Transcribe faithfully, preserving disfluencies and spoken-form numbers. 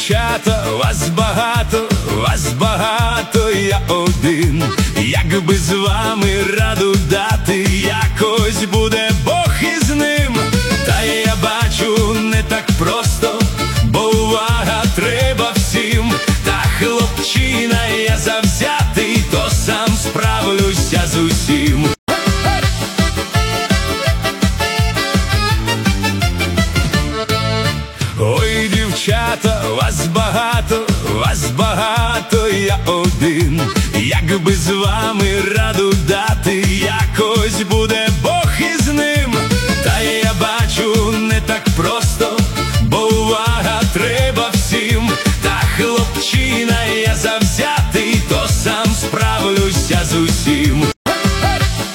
дівчата, вас багато, вас багато, я один. Якби з вами раду дати, якось буде Бог із ним. Та я бачу, не так просто, бо увага треба всім. Та хлопчина я завзятий, то сам справлюся з усім. Ой, дівчата, вас багато, вас багато, я один. Якби з вами раду дати, якось буде Бог із ним. Та я бачу, не так просто, бо увага треба всім. Та хлопчина